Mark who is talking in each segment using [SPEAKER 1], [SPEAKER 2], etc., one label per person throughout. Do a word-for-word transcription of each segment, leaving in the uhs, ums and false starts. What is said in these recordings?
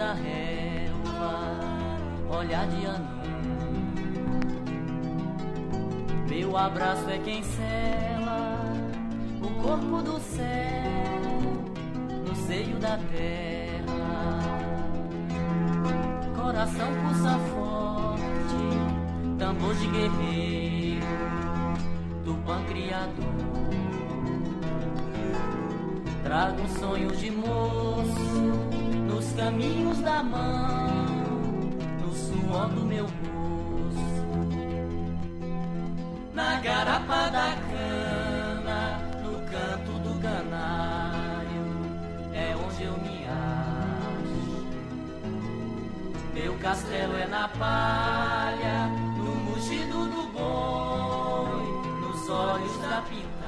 [SPEAKER 1] da relva, olhar de anum. Meu abraço é quem sela o corpo do céu no seio da terra. Coração pulsa forte, tambor de guerreiro, Tupã criador. Trago sonhos de moço nos caminhos da mão, no suor do meu rosto, na garapa da cana, no canto do canário, é onde eu me acho. Meu castelo é na palha, no mugido do boi, nos olhos da pintada.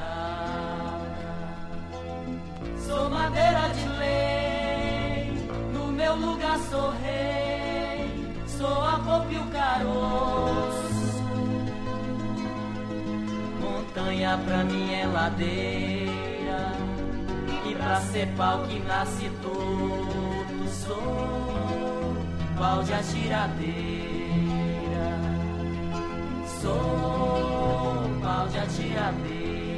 [SPEAKER 1] Sou madeira de lei, no meu lugar sou rei, sou a polpa e o caroço. Montanha pra mim é ladeira, e pra ser pau que nasce torto sou pau de atiradeira. Sou pau de atiradeira.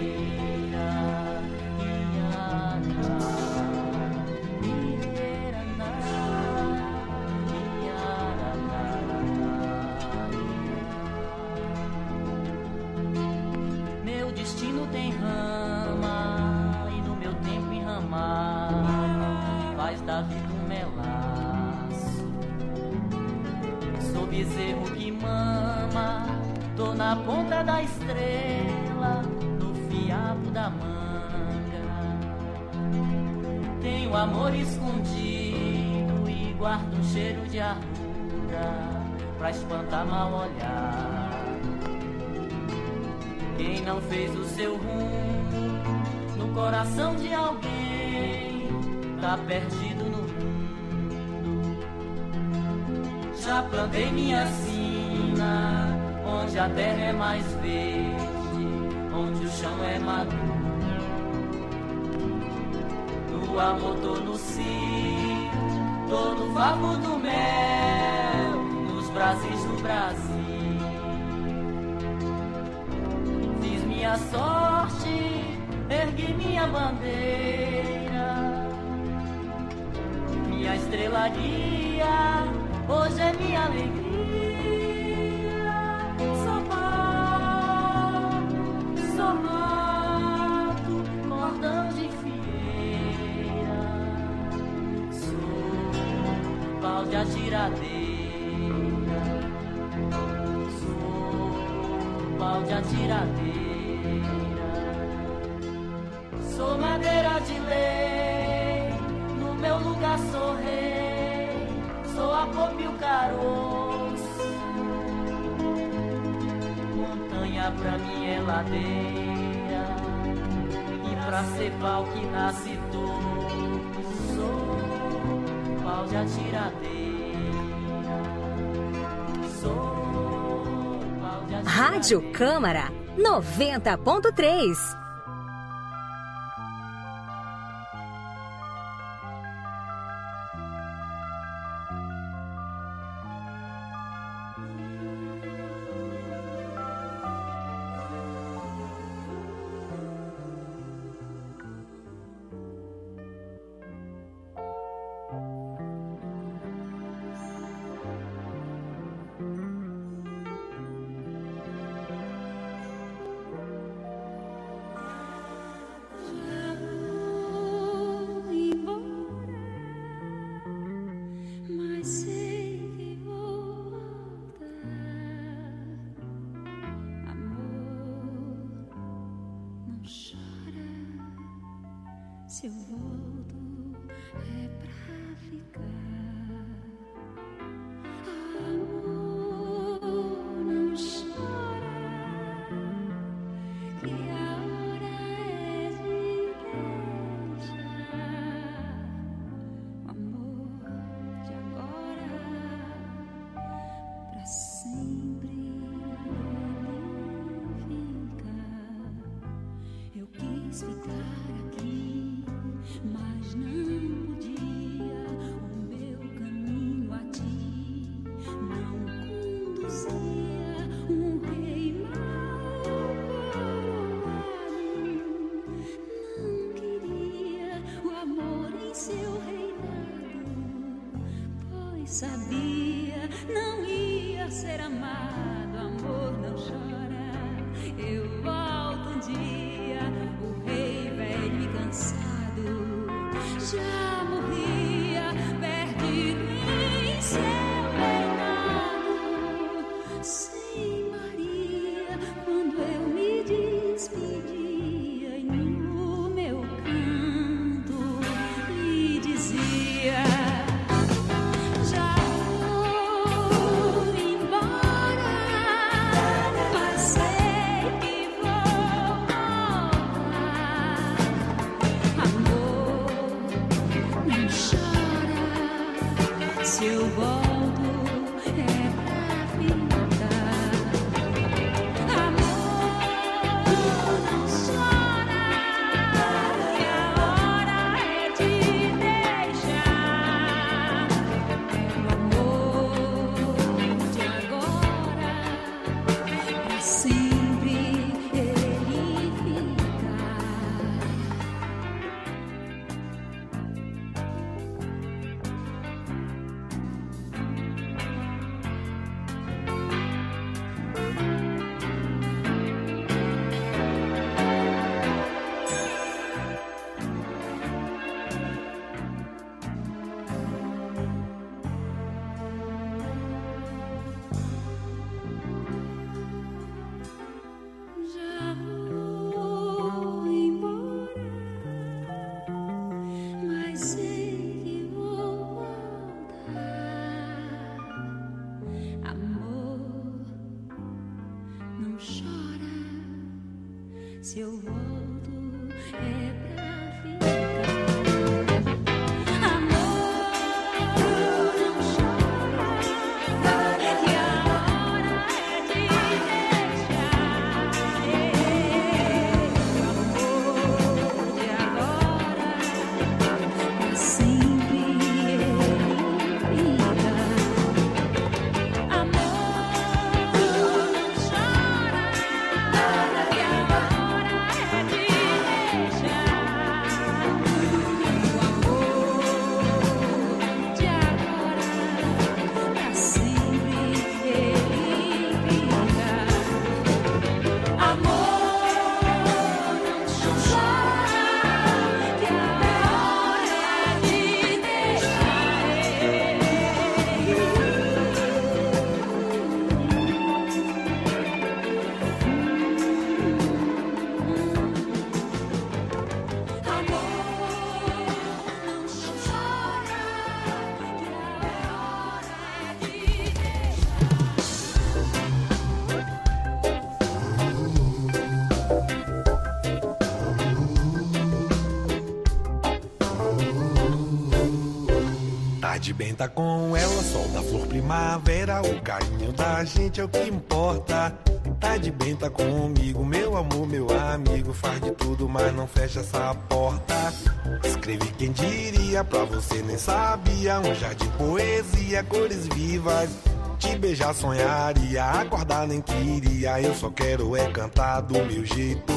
[SPEAKER 1] Tem rama e no meu tempo enramado faz da vida um melaço. Sou bezerro que mama, tô na ponta da estrela, no fiapo da manga. Tenho amor escondido e guardo um cheiro de ardura pra espantar mal olhar. Quem não fez o seu rumo no coração de alguém tá perdido no mundo. Já plantei minha sina onde a terra é mais verde, onde o chão é maduro. No amor tô no cio, tô no vapo do mel, nos brasis do Brasil. Minha sorte, ergui minha bandeira, minha estrela guia, hoje é minha alegria. Sou pau, sou mato, cordão de fieira, sou pau de atiradeira, sou pau de atiradeira. Sou madeira de lei, no meu lugar sou rei, sou a polpa e o caroço. Montanha pra mim é ladeira, e pra ser pau que nasce torto, sou pau de atiradeira. Sou pau de atiradeira.
[SPEAKER 2] Rádio Câmara noventa ponto três.
[SPEAKER 3] Se eu volto é pra ficar. Amor, não chora, que a hora é de deixar. Amor de agora pra sempre ele fica. Eu quis ficar aqui, mas sabia, não ia ser amado. Amor não chora, eu volto um dia. O rei velho e cansado já morria, perdido em seu reinado. Sem Maria, quando eu me despedia, e no meu canto lhe dizia: já vou embora, mas sei que vou voltar. Amor, não chora, se eu volto é pra ficar. Amor, não chora, que a hora é de deixar. O amor de agora, pra sempre ele ficar. Já vou embora, mas sei que vou voltar. Amor, não chora, se eu volto é pra ficar. Amor, não chora, que a hora é de deixar. O amor de agora, pra sempre ele fica. Amor, não chora, que a hora é de deixar. O amor de agora, pra sempre ele fica. Amor, não chora, que a hora é de
[SPEAKER 4] Tá de bem, tá com ela, sol da flor primavera. O carinho da gente é o que importa. Tá de bem, tá comigo, meu amor, meu amigo. Faz de tudo, mas não fecha essa porta. Escrevi quem diria, pra você nem sabia. Um jardim, poesia, cores vivas. Te beijar sonharia, acordar nem queria. Eu só quero é cantar do meu jeito.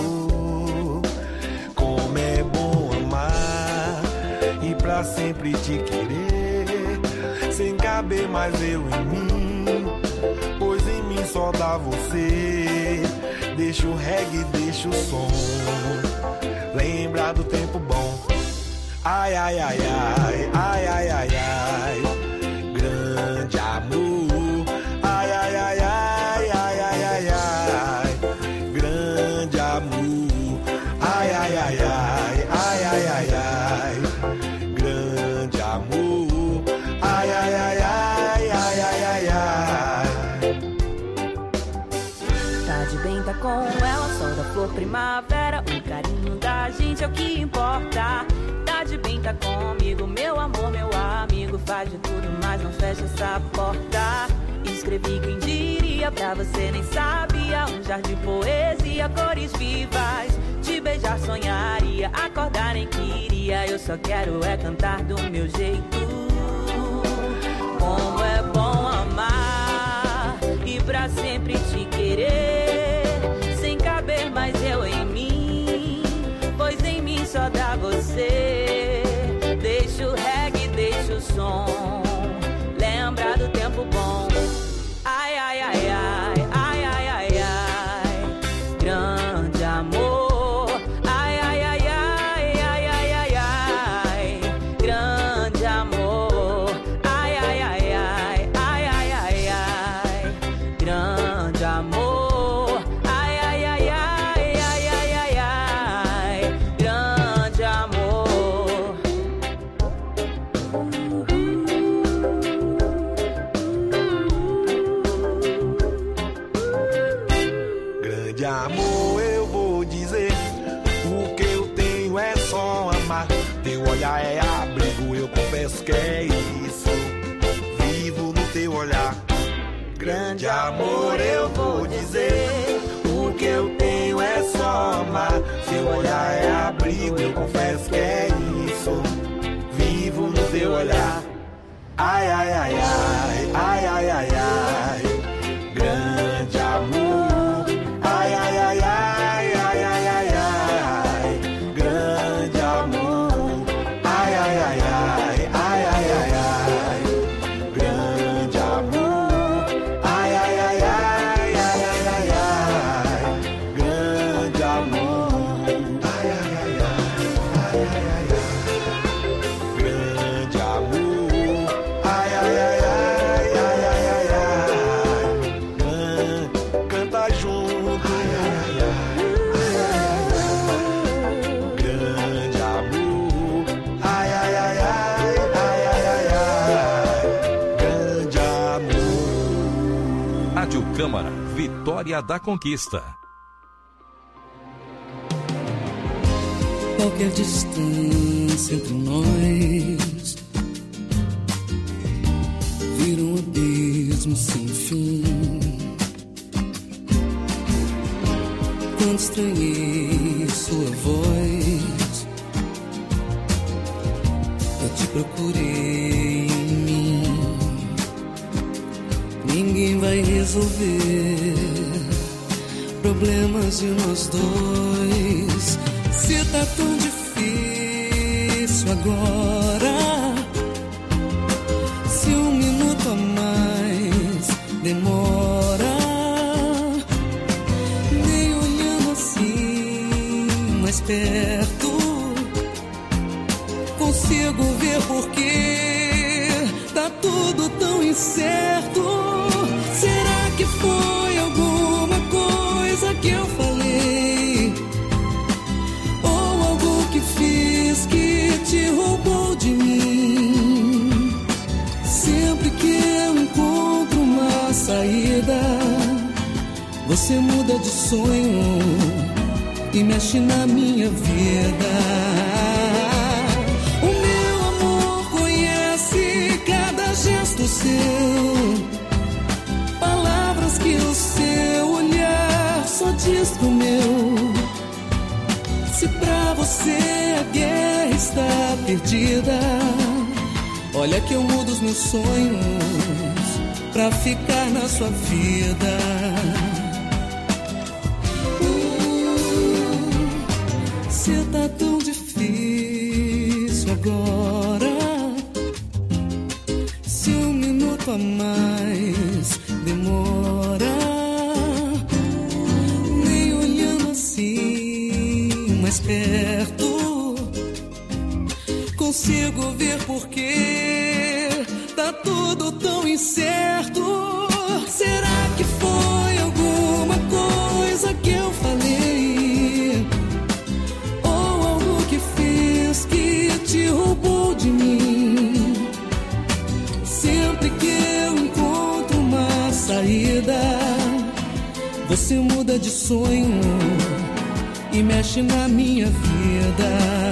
[SPEAKER 4] Como é bom amar e pra sempre te querer, sem caber mais eu em mim, pois em mim só dá você. Deixa o reggae, deixa o som, lembra do tempo bom. Ai, ai, ai, ai, ai, ai, ai, ai, grande amor. Ai, ai, ai, ai, ai, ai, ai, ai, grande amor. Ai, ai, ai, ai, ai, ai, ai, ai, grande amor. Ai, ai, ai, ai, ai, ai, ai, ai.
[SPEAKER 5] Tá de bem, tá com ela, sol da flor primavera. O carinho da gente é o que importa. Tá de bem, tá comigo, meu amor, meu amigo. Faz de tudo, mas não fecha essa porta. Escrevi quem diria, pra você nem sabia. Um jardim, poesia, cores vivas. Te beijar sonharia, acordar nem queria. Eu só quero é cantar do meu jeito. Como é bom amar e pra sempre te querer, sem caber mais eu em mim, pois em mim só dá você. Deixa o reggae, deixa o som, lembra
[SPEAKER 4] que é isso. Vivo no teu olhar. Grande amor, eu vou dizer. O que eu tenho é só amar. Seu olhar é abrigo, eu confesso que é isso. Vivo no teu olhar. Ai, ai, ai, ai, ai, ai, ai, ai. Grande amor. Ai, ai, ai, ai, ai, ai, ai, ai. Grande amor. Ai, ai, ai, ai, ai, ai, ai, ai. Grande amor. Ai, ai, ai, ai, ai, ai, ai, ai. Grande amor. Ai, ai, ai, ai, ai, ai, ai. Grande amor. Ai, ai, ai, ai, ai, ai, ai, ai. Canta junto. Ai, ai, ai, ai, grande amor. Ai, ai, ai, ai, ai, ai, ai, ai. Grande amor.
[SPEAKER 6] Rádio Câmara, Vitória da Conquista.
[SPEAKER 7] Qualquer distância entre nós vira um abismo sem fim. Quando estranhei sua voz, eu te procurei em mim. Ninguém vai resolver problemas de nós dois. Se tá tão difícil agora, se um minuto a mais demora, nem olhando assim mais perto, consigo ver porque tá tudo tão incerto. Será que foi alguma coisa que eu falei? Ou algo que fiz que te roubou de mim? Sempre que eu encontro uma saída, você muda de sonho e mexe na minha vida. O meu amor conhece cada gesto seu, palavras que o seu olhar só diz pro meu. Se pra você a guerra está perdida, olha que eu mudo os meus sonhos pra ficar na sua vida. Uh, se tá tão difícil agora, se um minuto a mais demora, nem olhando assim mais perto, consigo ver porque tá tudo tão incerto. Será que foi alguma coisa que eu falei? Ou algo que fiz que te roubou de mim? Sempre que eu encontro uma saída, você muda de sonho e mexe na minha vida.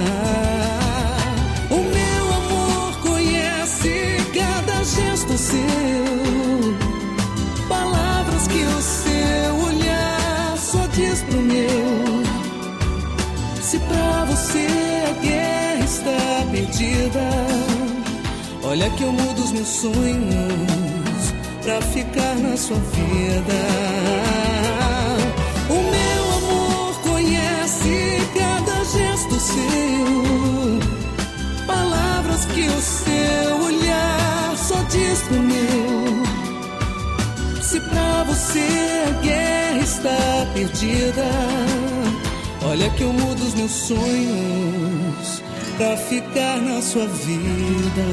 [SPEAKER 7] O meu amor conhece cada gesto seu, palavras que o seu olhar só diz pro meu. Se pra você a guerra está perdida, olha que eu mudo os meus sonhos pra ficar na sua vida. O meu amor conhece cada gesto seu, palavras que o seu olhar só diz pro meu. Se pra você a guerra está perdida, olha que eu mudo os meus sonhos pra ficar na sua vida.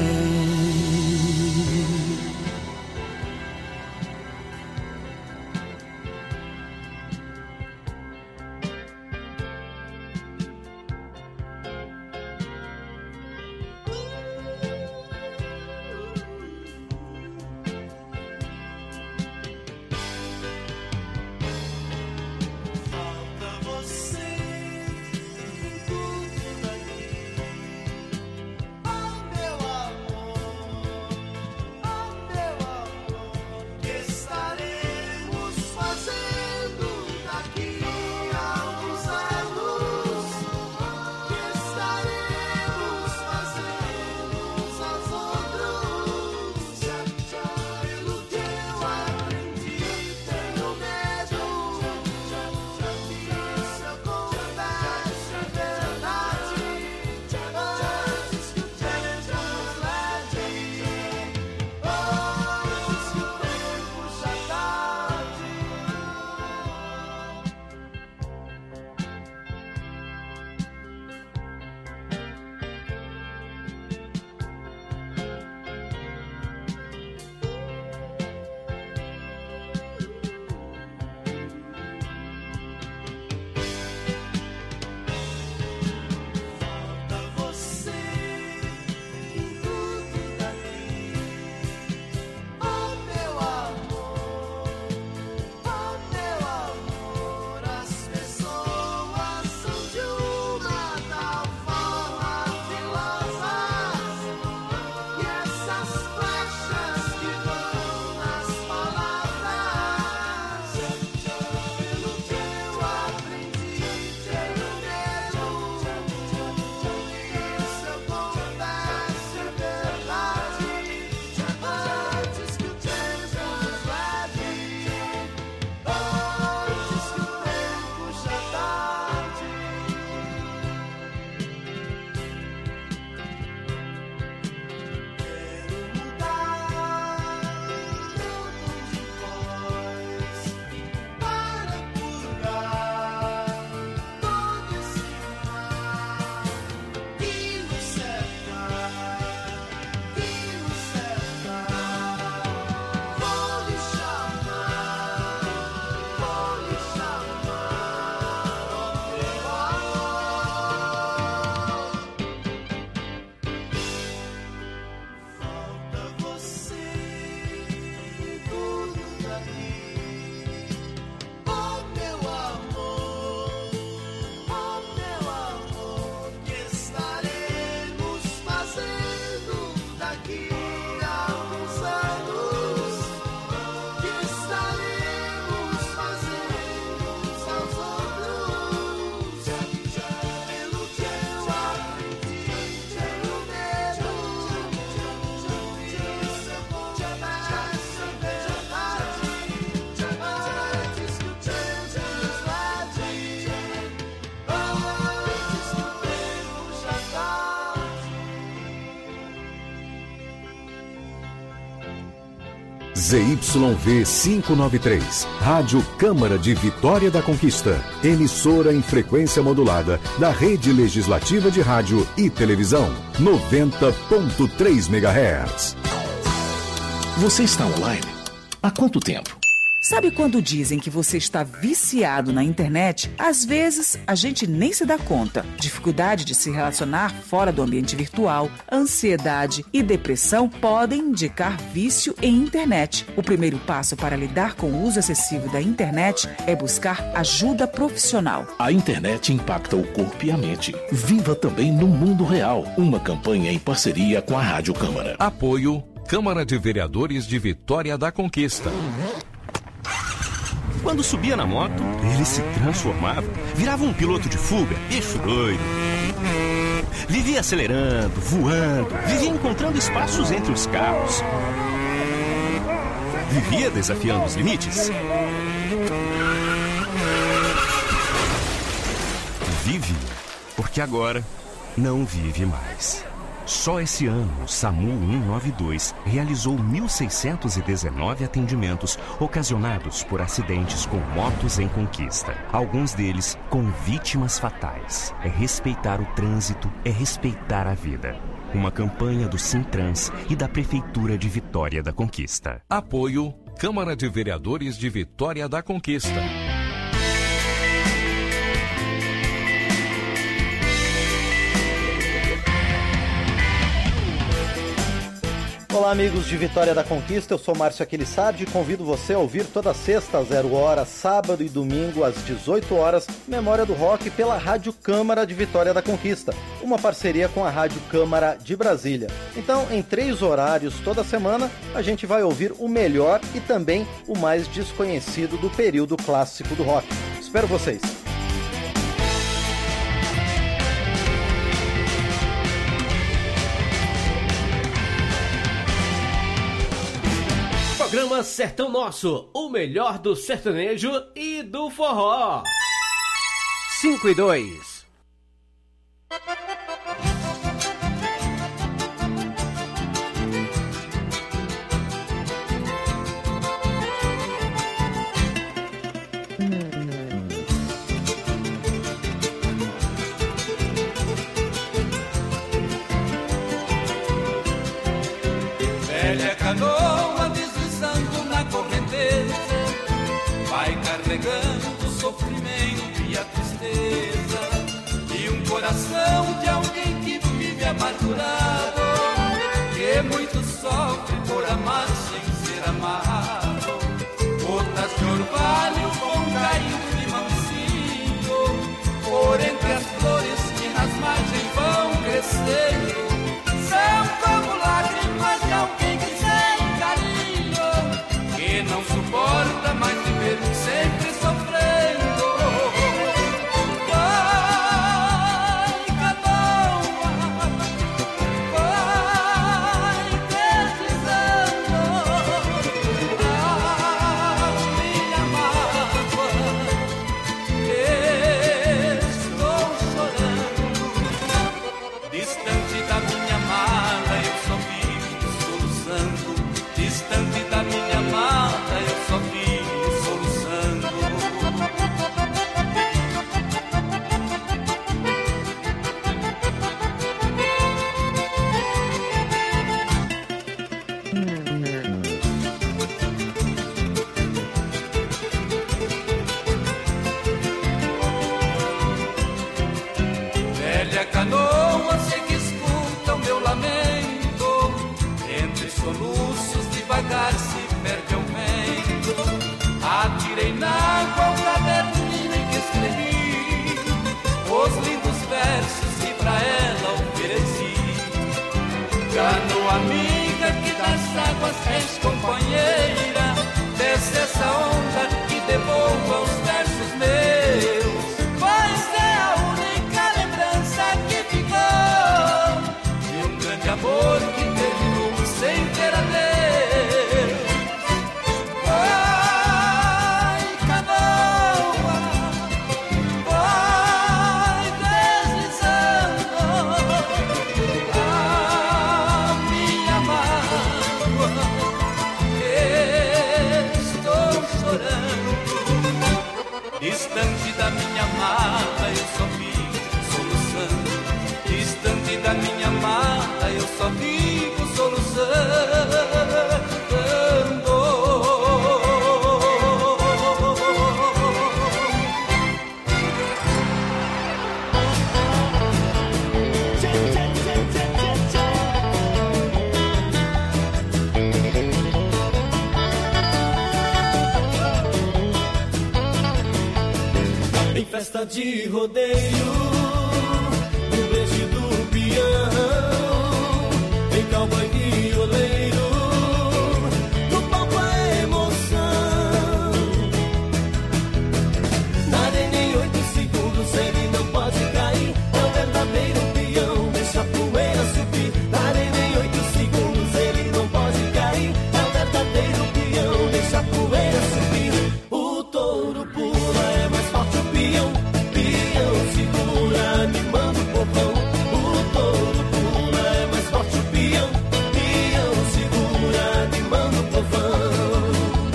[SPEAKER 8] Falta você, tudo daqui. Oh, meu amor. Z Y V quinhentos e noventa e três, Rádio Câmara de Vitória da Conquista, emissora em frequência modulada da Rede Legislativa de Rádio e Televisão, noventa ponto três megahertz.
[SPEAKER 9] Você está online? Há quanto tempo?
[SPEAKER 10] Sabe quando dizem que você está viciado na internet? Às vezes, a gente nem se dá conta. Dificuldade de se relacionar fora do ambiente virtual, ansiedade e depressão podem indicar vício em internet. O primeiro passo para lidar com o uso excessivo da internet é buscar ajuda profissional.
[SPEAKER 9] A internet impacta o corpo e a mente. Viva também no mundo real. Uma campanha em parceria com a Rádio Câmara.
[SPEAKER 6] Apoio Câmara de Vereadores de Vitória da Conquista.
[SPEAKER 11] Quando subia na moto, ele se transformava, virava um piloto de fuga, eixo doido. Vivia acelerando, voando, vivia encontrando espaços entre os carros. Vivia desafiando os limites. Vive, porque agora não vive mais. Só esse ano, o SAMU cento e noventa e dois realizou mil seiscentos e dezenove atendimentos ocasionados por acidentes com motos em conquista. Alguns deles com vítimas fatais. É respeitar o trânsito, é respeitar a vida. Uma campanha do Sintrans e da Prefeitura de Vitória da Conquista.
[SPEAKER 6] Apoio Câmara de Vereadores de Vitória da Conquista.
[SPEAKER 12] Olá, amigos de Vitória da Conquista, eu sou Márcio Aquilissardi e convido você a ouvir toda sexta às zero hora, sábado e domingo às dezoito horas, Memória do Rock pela Rádio Câmara de Vitória da Conquista, uma parceria com a Rádio Câmara de Brasília. Então, em três horários toda semana, a gente vai ouvir o melhor e também o mais desconhecido do período clássico do rock. Espero vocês!
[SPEAKER 13] Programa Sertão Nosso, o melhor do sertanejo e do forró. cinco e dois.
[SPEAKER 14] Velha canoa deslizando na correnteza, vai carregando o sofrimento e a tristeza, e um coração de alguém que vive amargurado, que muito sofre por amar sem ser amado. Gotas de orvalho vão caindo de mansinho, por entre as flores que nas margens vão crescendo, são como lágrimas de alguém que sem carinho, que não suporta mais viver sempre sofrendo. Vai, canoa, vai deslizando a minha mágoa, estou chorando, distante da minha mala eu só vivo soluçando, distante da minha mala eu só vivo soluçando. Velha canoa, sei que escuta o meu lamento, entre soluços devagar se perde o vento. Atirei na água o caderninho em que escrevi os lindos versos que pra ela ofereci. Canoa amiga que das águas és companheira, desce essa onda e devolva os versos meus, pois é a única lembrança que ficou de um grande amor que terminou sem ter adeus. Vai, canoa, vai deslizando a minha mágoa,
[SPEAKER 15] festa de rodeio, no beijo do peão, tem cowboy violeiro, no palco a emoção. Na arena em oito segundos ele não pode cair, é o verdadeiro peão, deixa a poeira subir. Na arena em oito segundos ele não pode cair, é o verdadeiro peão, deixa a poeira subir. O touro pula, é mais forte o peão, peão segura, animando o povão. O touro pula, é mais forte o peão, peão segura, animando o povão.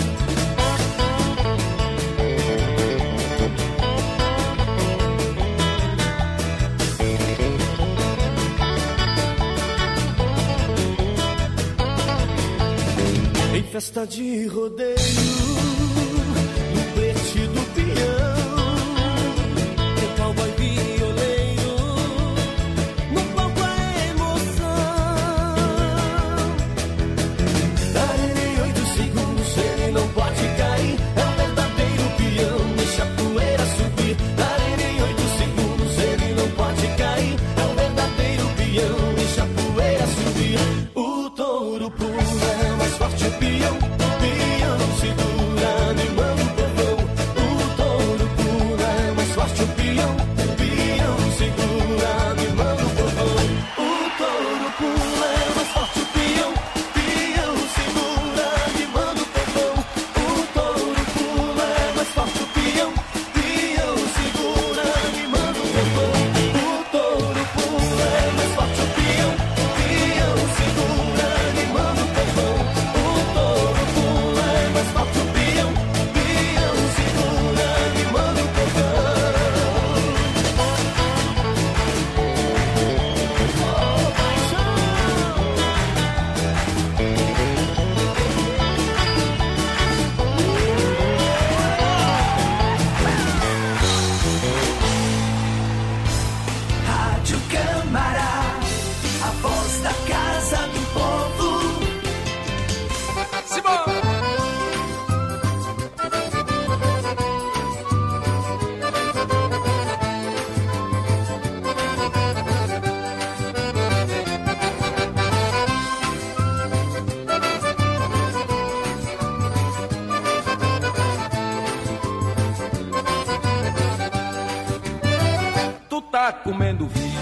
[SPEAKER 15] Em festa de rodeio, no peixe do peão, tem cowboy violeiro, no palco a emoção. Na arena em oito segundos ele não pode cair, é o verdadeiro peão, deixa a poeira subir. Na arena em oito segundos ele não pode cair, é o verdadeiro peão, deixa a poeira subir. O touro pula, é mais forte o peão, peão segura, animando o povão. O touro pula, é mais forte o peão, peão segura, animando o povão. O touro pula, é mais forte o peão, peão segura, animando o povão. O touro pula, é mais forte o peão, peão segura, animando o povão. O touro pula, é mais forte o peão, peão segura, animando o povão. O touro pula, é mais forte o peão, peão segura, animando o povão. Rádio Câmara, a voz da casa do povo. Tu tá comendo vinho,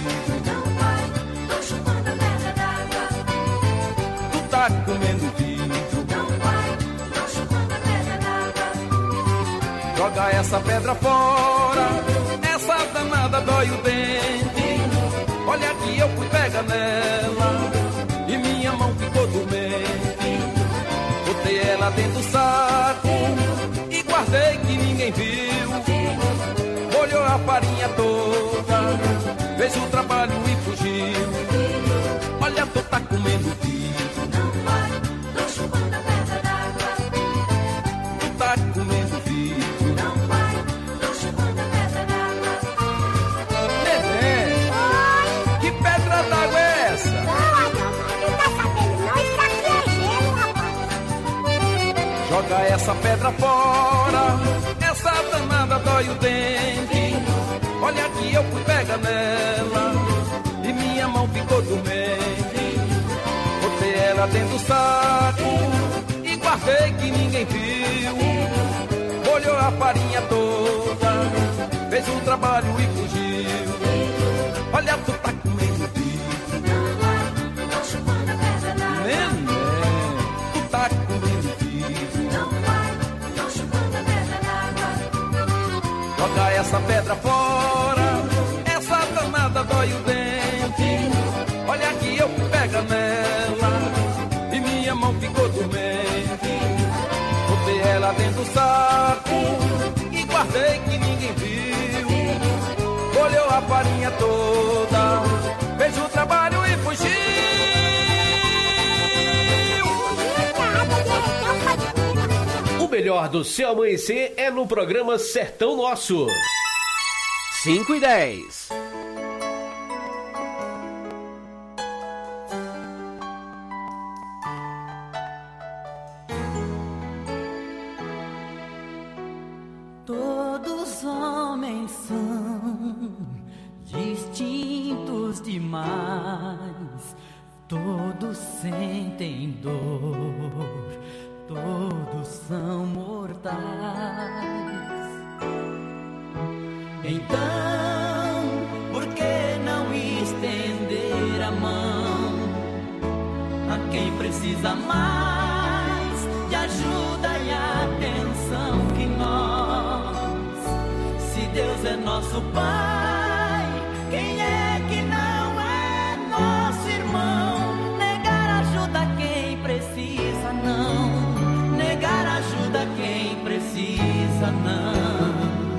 [SPEAKER 3] Tô chupando pedra d'água.
[SPEAKER 15] tu tá comendo vinho.
[SPEAKER 3] Não vai, tô chupando pedra d'água.
[SPEAKER 15] Joga essa pedra fora, essa danada dói o dente. Olha que eu fui pegar nela e minha mão ficou dormente. Botei ela dentro do saco e guardei que ninguém viu. Molhou a farinha toda, fez o trabalho e fugiu. Olha, tu tá comendo vinho,
[SPEAKER 3] Não vai, tô chupando pedra d'água.
[SPEAKER 15] tu tá comendo vinho.
[SPEAKER 3] Não vai, tô chupando pedra d'água.
[SPEAKER 15] Neném, que pedra d'água é essa?
[SPEAKER 3] Não tá sabendo não, isso aqui é gelo, rapaz.
[SPEAKER 15] Joga essa pedra fora, essa danada dói o dente. Olha que eu fui pegar nela e minha mão ficou dormente. Botei ela dentro do saco e guardei que ninguém viu. Molhou a farinha toda, fez um trabalho e fugiu. Olha, tu tá comendo vinho,
[SPEAKER 3] Não vai, tô chupando pedra d'água.
[SPEAKER 15] neném, tu tá comendo vinho.
[SPEAKER 3] Não vai, tô chupando pedra d'água.
[SPEAKER 15] Joga essa pedra fora, essa danada dói o dente. Olha que eu pego nela e minha mão ficou dormente. Botei ela dentro do saco e guardei que ninguém viu. Molhou a farinha toda, fez o trabalho e fugiu.
[SPEAKER 13] O melhor do seu amanhecer é no programa Sertão Nosso. cinco e dez.
[SPEAKER 3] Todos homens são
[SPEAKER 1] Todos sentem dor, todos são mortais. Então, por que não estender a mão a quem precisa mais de ajuda e atenção que nós? Se Deus é nosso Pai, quem é que não é nosso irmão? Negar ajuda a quem precisa não, negar ajuda a quem precisa não.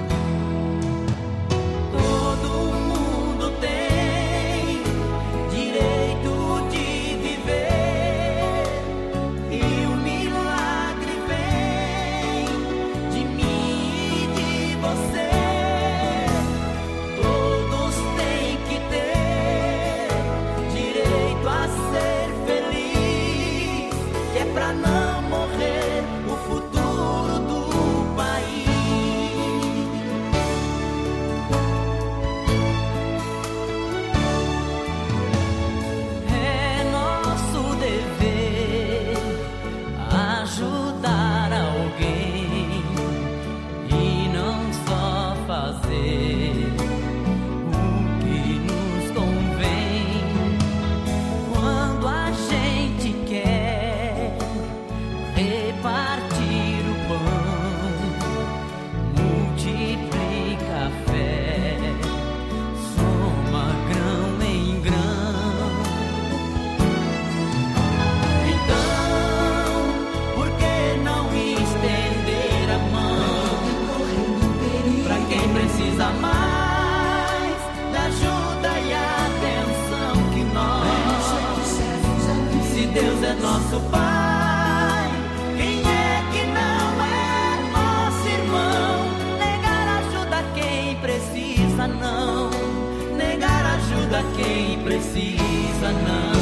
[SPEAKER 1] Nosso Pai, quem é que não é nosso irmão? Negar ajuda a quem precisa não, negar ajuda a quem precisa não.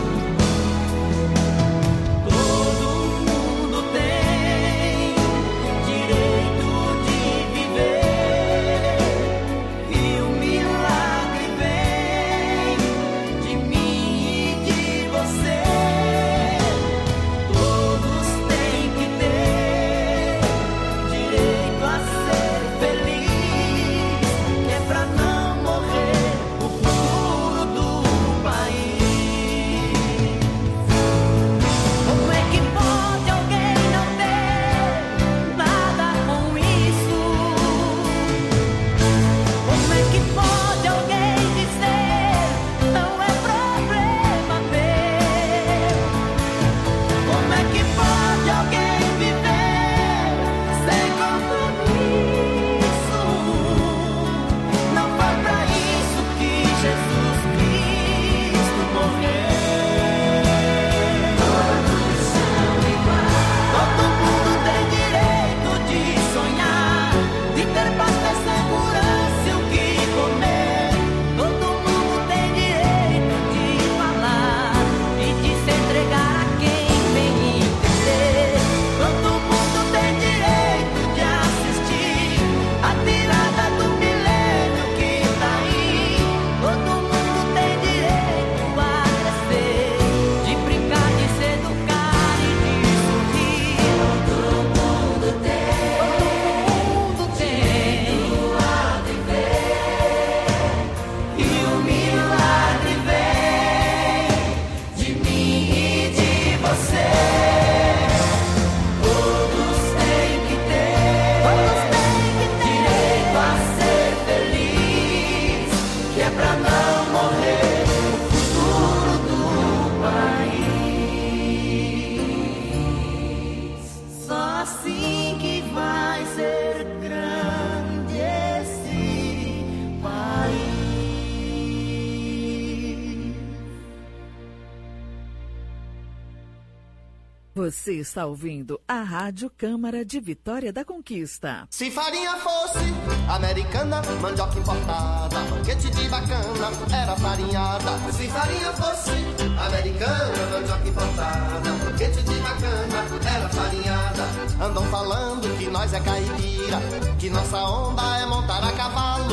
[SPEAKER 16] Você está ouvindo a Rádio Câmara de Vitória da Conquista.
[SPEAKER 17] Se farinha fosse americana, mandioca importada, banquete de bacana, era farinhada. Se farinha fosse americana, mandioca importada, banquete de bacana, era farinhada. Andam falando que nós é caipira, que nossa onda é montar a cavalo.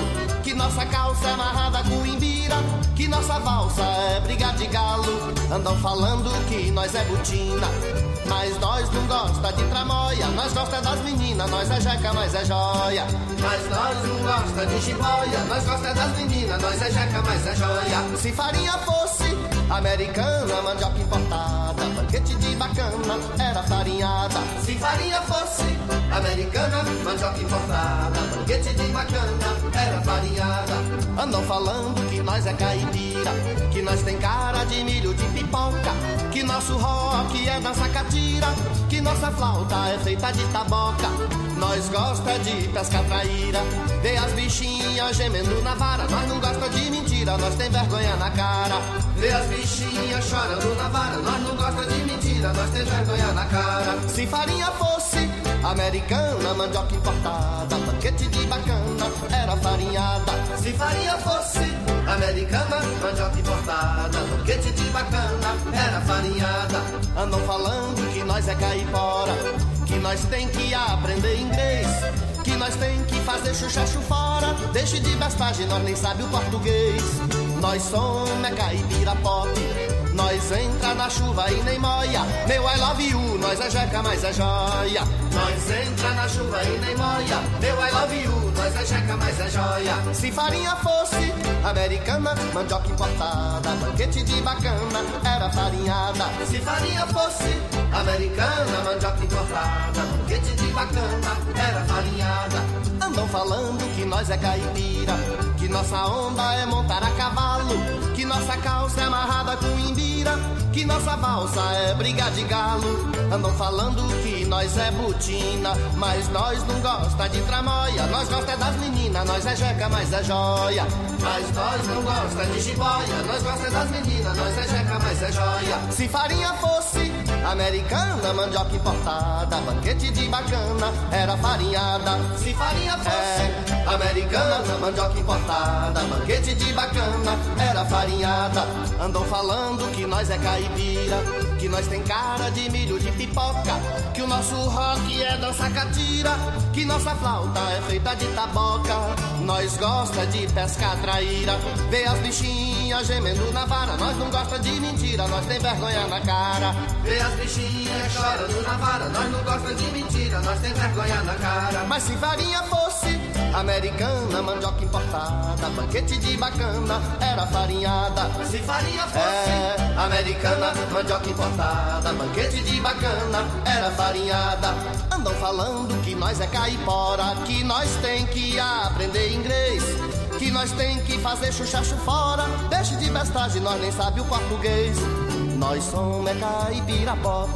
[SPEAKER 17] que nossa calça é amarrada com imbira, que nossa valsa é briga de galo. Andam falando que nós é butina, mas nós não gosta de tramóia. Nós gosta das meninas, nós é jeca, mas é joia. Mas nós não gosta de jiboia, nós gosta das meninas, nós é jeca, mas é joia. Se farinha fosse americana, mandioca importada, banquete de bacana, era farinhada. Se farinha fosse americana, mandioca importada, banquete de bacana, era farinhada. Andam falando que nós é caipira, que nós tem cara de milho de pipoca, que nosso rock é dança catira, que nossa flauta é feita de taboca. Nós gosta de pescar traíra, vê as bichinhas gemendo na vara. Nós não gosta de mentira, nós tem vergonha na cara. Vê as bichinhas chorando na vara. Nós não gosta de mentira, nós tem vergonha na cara. Se farinha fosse americana, mandioca importada, banquete de bacana, era farinhada. Se farinha fosse americana, mandioca importada, banquete de bacana, era farinhada. Andam falando que nós é caipora, que nós tem que aprender inglês, que nós tem que fazer chuchacho fora. Deixe de bestagem, nós nem sabe o português. Nós somos é caipira pop, nós entra na chuva e nem moia. Meu I love you, nós é jeca, mas é joia. Nós entra na chuva e nem moia. Meu I love you, nós é jeca, mas é joia. Se farinha fosse americana, mandioca importada, banquete de bacana, era farinhada. Se farinha fosse americana, mandioca importada, banquete de bacana, era farinhada. Andam falando que nós é caipira, que nossa onda é montar a cavalo, que nossa calça é amarrada com imbira, que nossa valsa é briga de galo. Andam falando que nós é butina, mas nós não gosta de tramóia. Nós gosta das meninas, nós é jeca, mas é joia. Mas nós não gosta de jiboia, nós gosta das meninas, nós é jeca, mas é joia. Se farinha fosse americana, mandioca importada, banquete de bacana, era farinhada. Se farinha fosse é, americana, mandioca importada, banquete de bacana, era farinhada. Andam falando que nós é caipira, que nós tem cara de milho de pipoca, que o nosso rock é dança catira, que nossa flauta é feita de taboca. Nós gosta de pescar traíra, vê as bichinhas gemendo na vara. Nós não gosta de mentira, nós tem vergonha na cara. Vê as bichinhas chorando na vara. Nós não gosta de mentira, nós tem vergonha na cara. Mas se farinha fosse americana, mandioca importada, banquete de bacana, era farinhada. Se farinha fosse é, americana, mandioca importada, banquete de bacana, era farinhada. Andam falando que nós é caipora, que nós tem que aprender inglês, que nós tem que fazer chuchacho fora. Deixe de bestagem, nós nem sabe o português. Nós somos é caipira pop,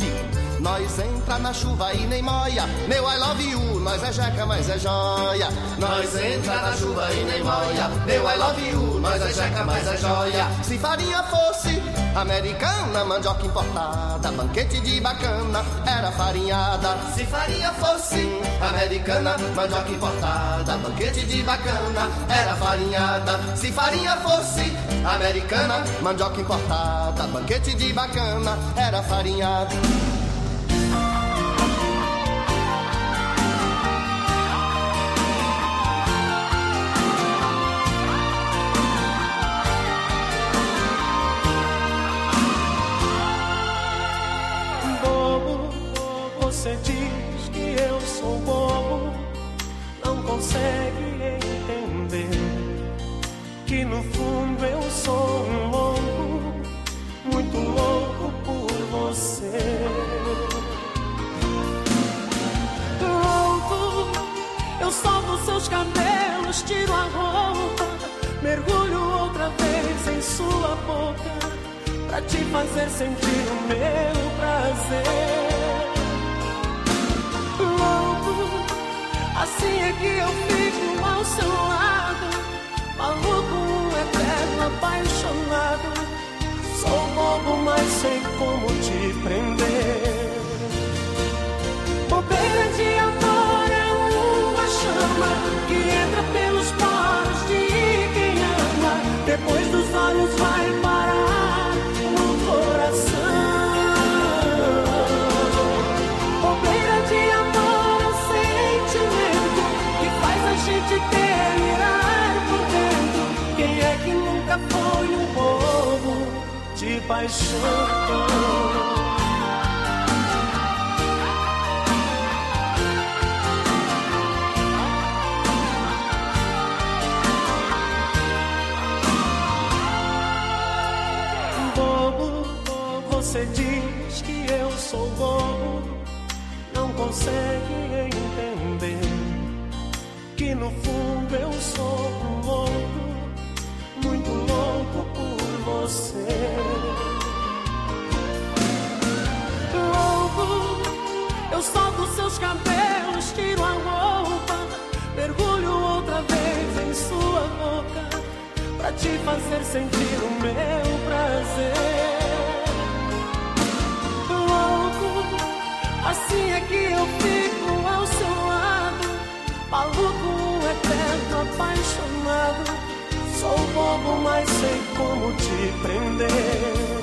[SPEAKER 17] nós entra na chuva e nem moia. Meu I love you, nós é jeca, mas é joia. Nós entra na chuva e nem moia. Meu I love you, nós é jeca, mas é joia. Se farinha fosse americana, mandioca importada, banquete de bacana, era farinhada. Se farinha fosse americana, mandioca importada, banquete de bacana, era farinhada. Se farinha fosse americana, mandioca importada, banquete de bacana, era farinhada.
[SPEAKER 18] Você diz que eu sou bobo, não consegue entender que no fundo eu sou um louco, muito louco por você. Louco, eu solto seus cabelos, tiro a roupa, mergulho outra vez em sua boca, pra te fazer sentir o meu prazer. Louco, assim é que eu fico ao seu lado, maluco, um eterno apaixonado. Sou bobo, mas sei como te prender. Bobeira de amor é uma chama que entra pelos poros de quem ama, depois dos olhos vai parar no coração. De delirar por dentro. paixão. Você diz que eu sou bobo, não consegue entender que no fundo eu sou louco, muito louco por você. Louco, eu solto seus cabelos, tiro a roupa, mergulho outra vez em sua boca, pra te fazer sentir o meu prazer. Assim é que eu fico ao seu lado, maluco, eterno, apaixonado. Sou bobo, mas sei como te prender.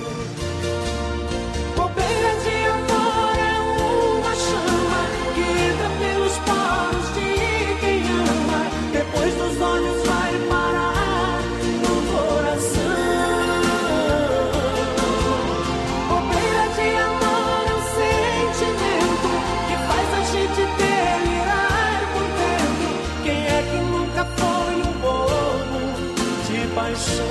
[SPEAKER 18] Bobeira de amor é uma chama que entra pelos poros de quem ama. Depois dos olhos vai parar no coração. Paixão.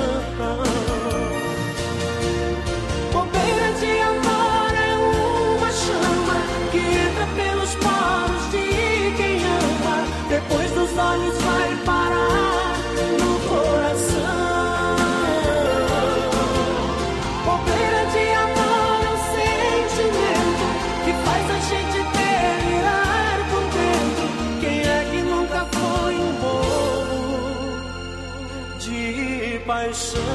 [SPEAKER 18] Bobeira de amor é uma chama que entra pelos poros de quem ama. Depois dos olhos vai parar no coração. Bobeira de amor é um sentimento que faz a gente delirar por dentro. Quem é que nunca foi um bobo de paixão?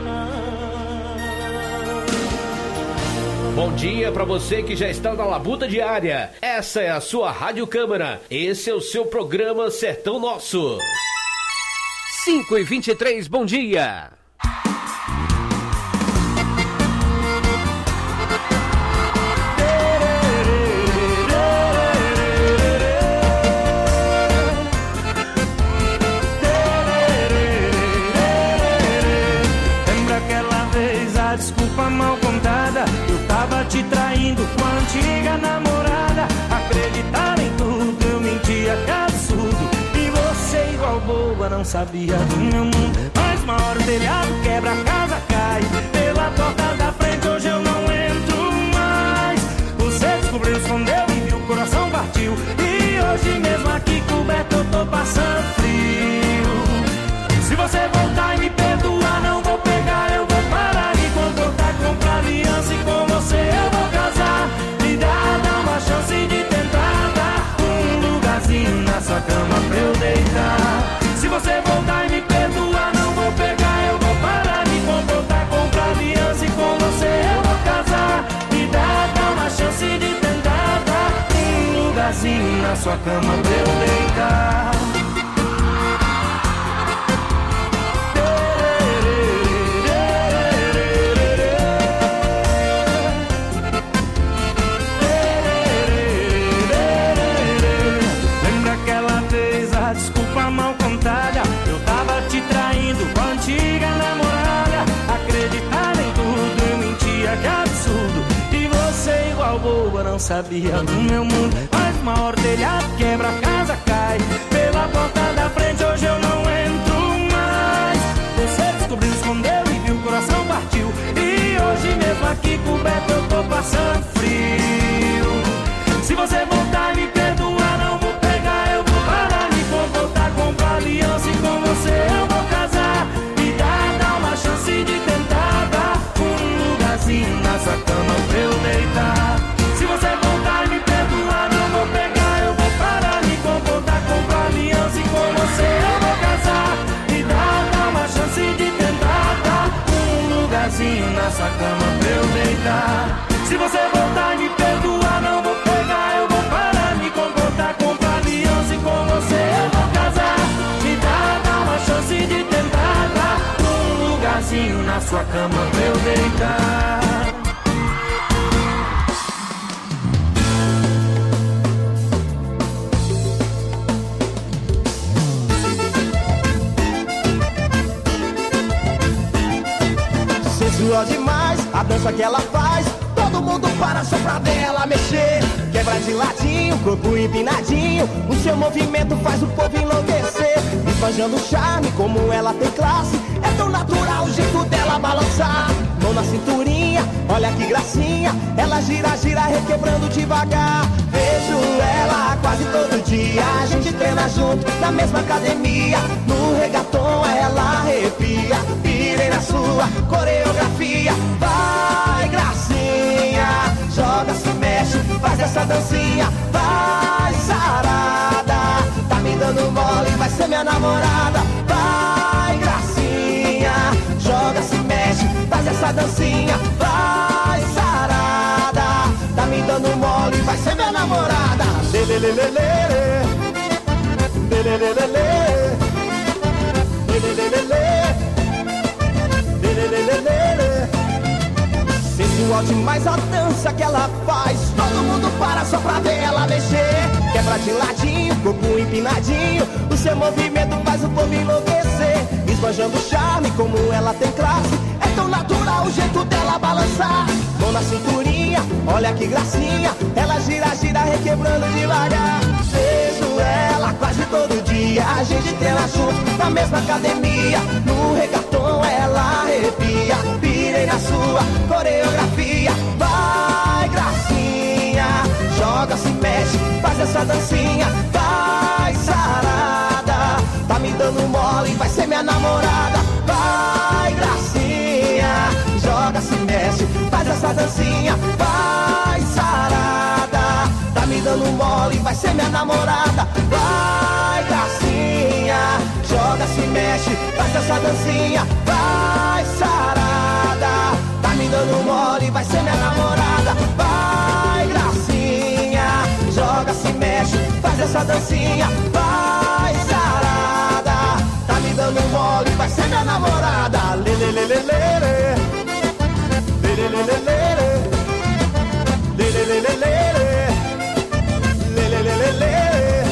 [SPEAKER 13] Bom dia para você que já está na labuta diária. Essa é a sua Rádio Câmara. Esse é o seu programa Sertão Nosso. cinco e vinte e três, bom dia.
[SPEAKER 19] Mal contada, eu tava te traindo com a antiga namorada. Acreditava em tudo, eu mentia, que absurdo. E você igual boba, não sabia do meu mundo. Mas uma hora o telhado quebra, a casa cai. Pela porta da frente hoje eu não entro mais. Você descobriu, escondeu e viu, o coração partiu. E hoje mesmo aqui coberto eu tô passando frio. Se você voltar e me perdoar, não vou pegar, eu vou parar de comportar, comprar aliança e com você eu vou casar. Me dá, dá uma chance de tentar dar um lugarzinho na sua cama pra eu deitar. Se você voltar e me perdoar, não vou pegar, eu vou parar de comportar, comprar aliança e com você eu vou casar. Me dá, dá uma chance de tentar dar um lugarzinho na sua cama pra eu deitar. Mal contada, eu tava te traindo com a antiga namorada. Acreditava em tudo, eu mentia, que absurdo. E você igual boba, não sabia do meu mundo. Mas uma hora o telhado quebra, a casa cai. Pela porta da frente hoje eu não entro mais. Você descobriu, escondeu e viu, o coração partiu. E hoje mesmo aqui coberto eu tô passando frio. Se você voltar e me perdoar, não vou pegar, eu vou parar de comportar, comprar aliança e com você eu vou casar. Me dá, dá uma chance de tentar dar um lugarzinho na sua cama pra eu deitar. Se você voltar e me perdoar, não vou pegar, eu vou parar de comportar, comprar aliança e com você eu vou casar. Me dá, dá uma chance de tentar dar um lugarzinho na sua cama pra eu deitar. Se você voltar e me perdoar, não vou pegar, eu vou parar de comportar, comprar aliança e com você eu vou casar. Me dá, dá uma chance de tentar dar um lugarzinho na sua cama pra eu deitar.
[SPEAKER 17] Sensual demais, a
[SPEAKER 18] dança que ela faz, todo mundo para só pra ver ela mexer. Quebra de ladinho, corpo empinadinho, o seu movimento faz o povo enlouquecer. Esbanjando o charme, como ela tem classe, é tão natural o jeito dela balançar. Mão na cinturinha, olha que gracinha, ela gira, gira, requebrando devagar. Vejo ela quase todo dia, a gente treina junto na mesma academia. No reggaeton ela arrepia, pirei na sua coreografia. Vai, gracinha, joga, se mexe, faz essa dancinha. Vai, sarada, tá me dando mole, vai ser minha namorada. Vai, gracinha, joga, se mexe, faz essa dancinha. Vai, sarada, tá me dando mole, vai ser minha namorada. Lelelelele, lelelelele, lelelelele, lelelelele. Sensual demais a dança que ela faz, todo mundo para só pra ver ela mexer. Quebra de ladinho, corpo empinadinho, o seu movimento faz o povo enlouquecer. Esbanjando o charme, como ela tem classe, é tão natural o jeito dela balançar. Mão na cinturinha, olha que gracinha, ela gira, gira, requebrando devagar. Vejo ela quase todo dia, a gente treina junto na mesma academia. No reggaeton ela arrepia, pirei na sua coreografia. Vai, gracinha, joga, se mexe, faz essa dancinha. Vai, sarada, tá me dando mole, vai ser minha namorada. Vai, gracinha, joga, se mexe, faz essa dancinha. Vai, sarada, tá me dando mole, vai ser minha namorada. Vai, gracinha, joga, se mexe, faz essa dancinha. Vai, sarada, tá me dando mole, vai ser minha namorada. Vai, gracinha, joga, se mexe, faz essa dancinha. Vai, sarada, tá me dando mole, vai ser minha namorada. Lelelelele, lelelelele, lelelelele, lelelelele.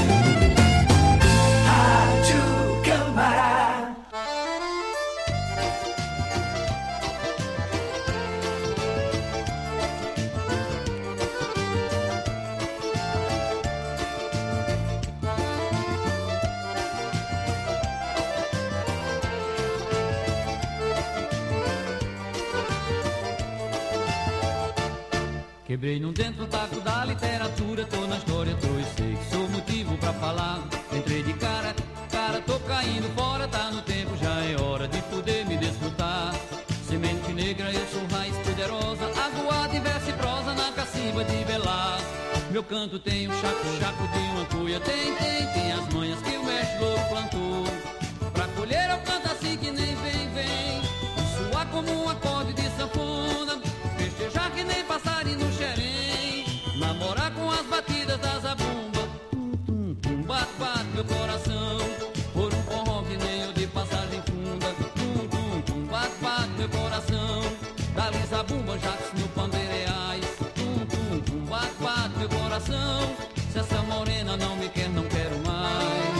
[SPEAKER 18] Rádio Câmara.
[SPEAKER 1] Quebrei num dentro um taco da literatura, tô na história, tô e sei que sou motivo pra falar. Entrei de cara, cara, tô caindo fora, tá no tempo, já é hora de poder me desfrutar. Semente negra, eu sou raiz poderosa, aguada e verso e prosa na cacimba de Belás. Meu canto tem um chaco, chaco de uma cuia, tem, tem, tem as manhas que o mestre louco plantou. Pra colher eu canto assim que nem vem, vem, suar como um acorde de sanfona, festejar que nem passarinho no xerém, namorar com as batidas da zabumba. Tum, tum, tum, bate, bate meu coração, por um forró que nem eu de passagem funda. Tum, tum, tum, bate, bate meu coração, dali zabumba, jax no pandeireais. Tum, tum, tum, bate, bate meu coração, se essa morena não me quer, não quero mais.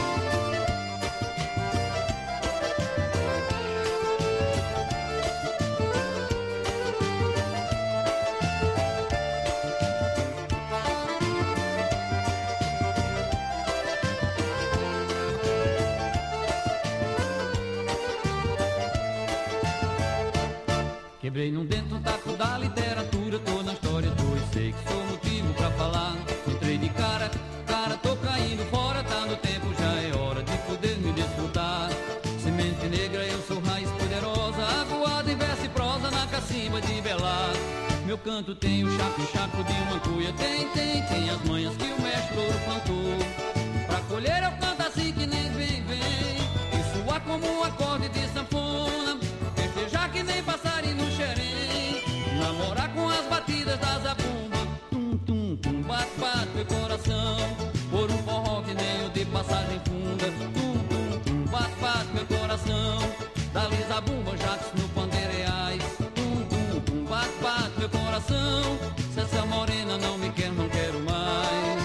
[SPEAKER 1] Quebrei num dentro um taco da literatura, tô na história, tô e sei que sou motivo pra falar. Entrei de cara, cara, tô caindo fora, tá no tempo, já é hora de poder me desfrutar. Semente negra, eu sou raiz poderosa, aguada em verso e prosa na cacimba de Belás. Meu canto tem o chaco, chaco de uma cuia, tem, tem, tem as manhas que o mestre louro plantou. Pra colher eu canto assim que nem vem, vem, e suar como um acorde de sanfona, festejar que nem passarinho no xerém, namorar com as batidas da zabumba. Tum, tum, tum, bate, bate meu coração, por um forró que nem o de passagem funda. Tum, tum, tum, bate, bate meu coração, dali zabumba, jax no pandeireais. Tum, tum, tum, bate, bate meu coração, se essa morena não me quer, não quero mais.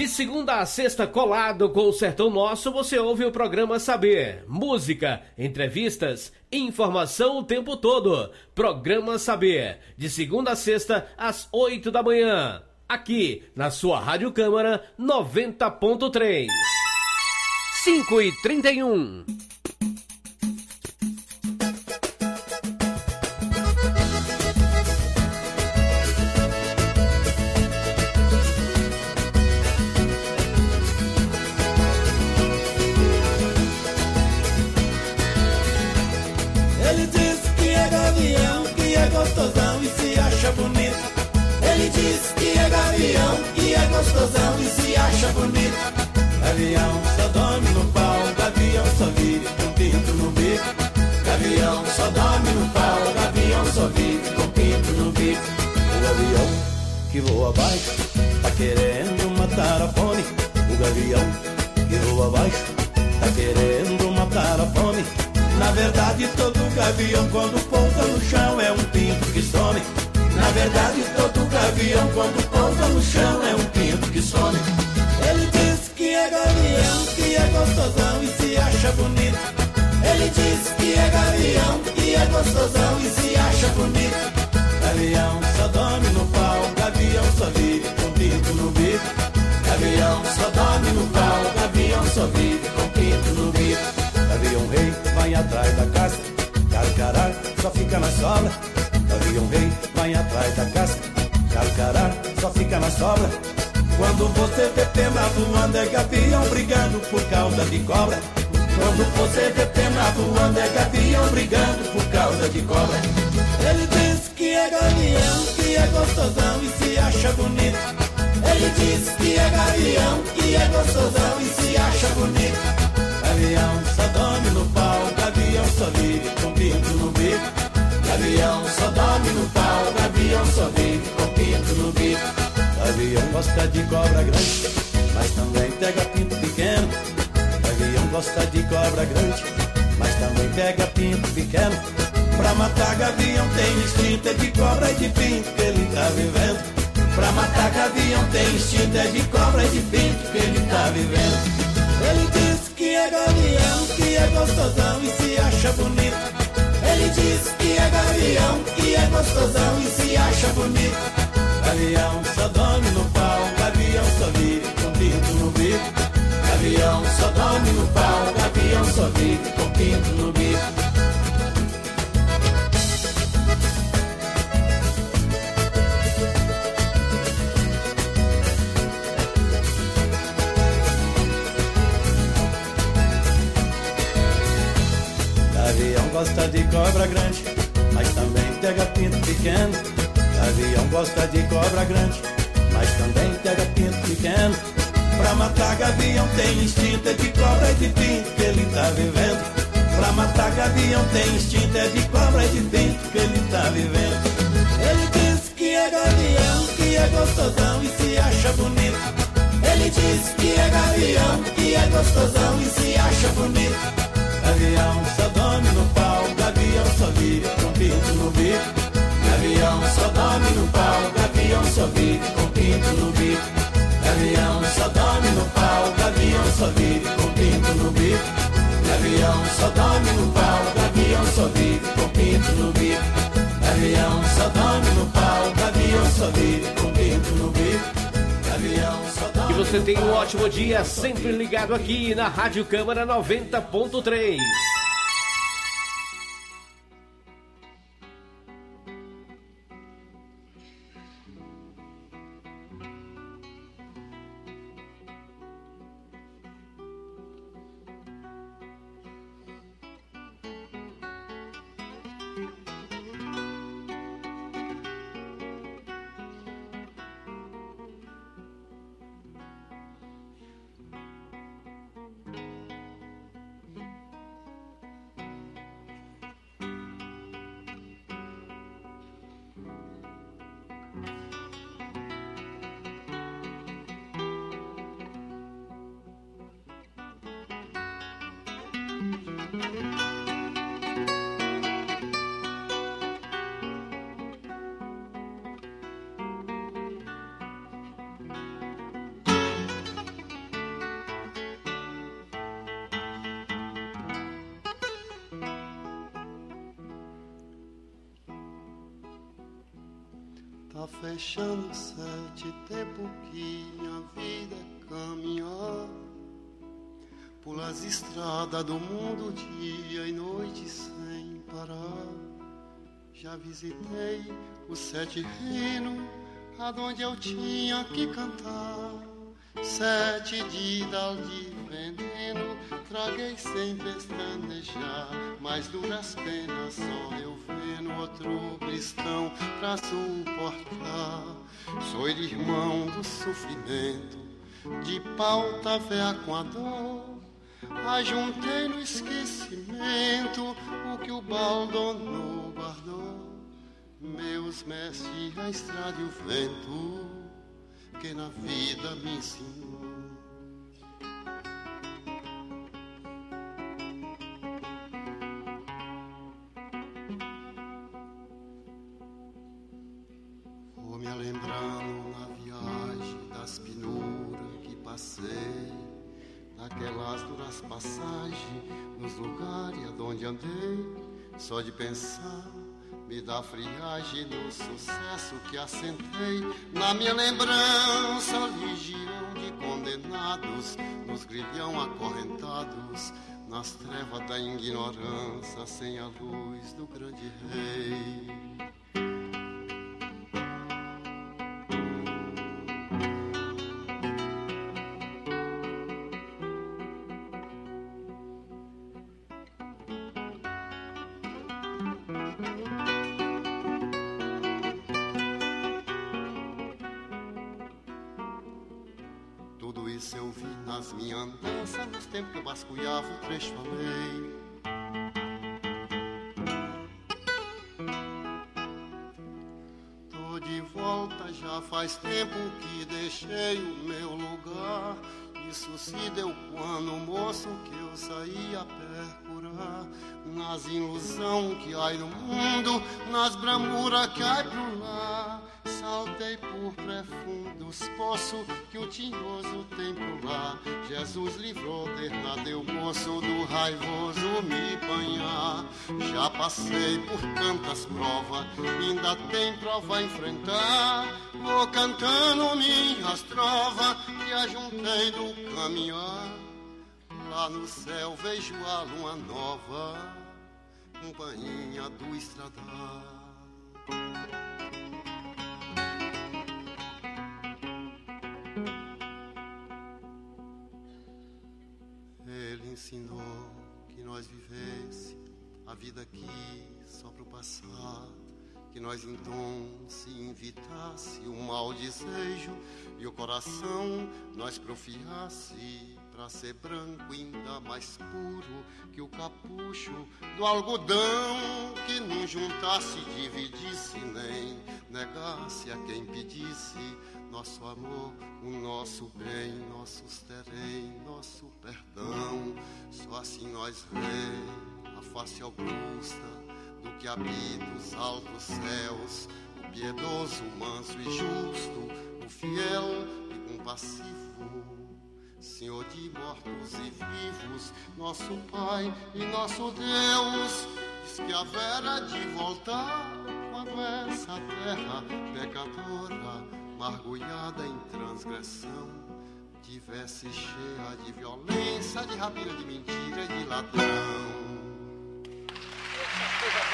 [SPEAKER 13] De segunda a sexta, colado com o Sertão Nosso, você ouve o programa Saber. Música, entrevistas, informação o tempo todo. Programa Saber, de segunda a sexta, às oito da manhã. Aqui, na sua Rádio Câmara noventa ponto três. cinco e trinta e um.
[SPEAKER 15] Ele diz que é gavião, que é gostosão e se acha bonito. Ele diz que é gavião, que é gostosão e se acha bonito. Gavião só dorme no pau, gavião só vive com pinto no bico. Gavião só dorme no pau, gavião só vive com pinto no bico. O gavião que voa abaixo tá querendo matar a fome. O gavião que voa abaixo tá querendo matar a fome. Na verdade todo gavião quando pousa no chão é um pinto que some. Na verdade todo gavião quando pousa no chão é um pinto que some. Ele diz que é gavião, que é gostosão e se acha bonito. Ele diz que é gavião, que é gostosão e se acha bonito. Gavião só dorme no pau, gavião só vive com pinto no bico. Gavião só dorme no pau, gavião só vive com pinto no bico. Gavião rei vai atrás da casca, carcará só fica na sobra. Gavião rei vai atrás da casca, carcará só fica na sobra. Quando você vê pena voando é gavião brigando por causa de cobra. Quando você vê pena voando é gavião brigando por causa de cobra. Ele diz que é gavião, que é gostosão e se acha bonito. Ele diz que é gavião, que é gostosão e se acha bonito. Gavião só dorme no pau, gavião só vive com pinto no bico. Gavião só dorme no pau, gavião só vive com pinto no bico. Gavião gosta de cobra grande, mas também pega pinto pequeno. Gavião gosta de cobra grande, mas também pega pinto pequeno. Pra matar gavião tem instinto, é de cobra e de pinto que ele tá vivendo. Pra matar gavião tem instinto, é de cobra e de pinto que ele tá vivendo. Ele diz que é gavião, que é gostosão e se acha bonito. Ele diz que é gavião, que é gostosão e se acha bonito. Gavião só dorme no pau, gavião só vive com pinto no bico. Gavião só dorme no pau, gavião só vive com pinto no bico. Gavião gosta de cobra grande, mas também pega pinto pequeno. Gavião gosta de cobra grande, mas também pega pinto pequeno. Pra matar gavião tem instinto, é de cobra e de pinto que ele tá vivendo. Pra matar gavião tem instinto, é de cobra e de pinto que ele tá vivendo. Ele diz que é gavião, que é gostosão e se acha bonito. Ele diz que é gavião, que é gostosão e se acha bonito. Gavião só dorme no pau, gavião só vive com pinto no bico. Gavião só dorme no pau, gavião só vive com pinto no bico. Gavião só dorme no pau, gavião só vive com pinto no bico. Gavião só dorme no pau, gavião só vive com pinto no bico. Gavião só dorme no pau, gavião só vive com pinto no bico. Gavião só dorme.
[SPEAKER 13] Que você tenha um ótimo dia, sempre ligado aqui na Rádio Câmara noventa ponto três.
[SPEAKER 20] Tá fechando sete, tempo que minha vida é caminhar pelas estradas do mundo, dia e noite sem parar. Já visitei os sete reinos, aonde eu tinha que cantar. Sete didas de veneno, traguei sem pestanejar, mas duras penas só eu vendo outro cristão pra suportar. Sou irmão do sofrimento, de pauta véia com a dor. Ajuntei no esquecimento o que o baldono guardou. Meus mestres, a estrada e o vento que na vida me ensinou. Vou me lembrando na viagem das penuras que passei, daquelas duras passagens nos lugares aonde andei. Só de pensar me dá friagem no sucesso que assentei. Na minha lembrança, legião de condenados, nos grilhão acorrentados, nas trevas da ignorância, sem a luz do grande rei. Tudo isso eu vi nas minhas andanças, nos tempos que eu vasculhava o trecho além. Tô de volta, já faz tempo que deixei o meu lugar. Isso se deu quando, moço, que eu saí a percurar, nas ilusão que há no mundo, nas bramuras que há pro lá. Saltei por profundos poços que o tinhoso tem por lá. Jesus livrou, dernadeu moço do raivoso me apanhar. Já passei por tantas provas, ainda tem prova a enfrentar. Vou cantando minhas trovas que ajuntei do caminhar. Lá no céu vejo a lua nova, companhia do estradar. Ele ensinou que nós vivesse a vida aqui só pro passado, que nós então se invitasse o mau desejo e o coração nós profiasse pra ser branco ainda mais puro que o capucho do algodão, que não juntasse, dividisse nem negasse a quem pedisse nosso amor, o nosso bem, nossos terem, nosso perdão. Só assim nós vê a face augusta do que habita os altos céus, o piedoso, manso e justo, o fiel e compassivo, Senhor de mortos e vivos, nosso Pai e nosso Deus. Diz que haverá de voltar quando essa terra pecadora, mergulhada em transgressão, tivesse cheia de violência, de rapina, de mentira e de ladrão.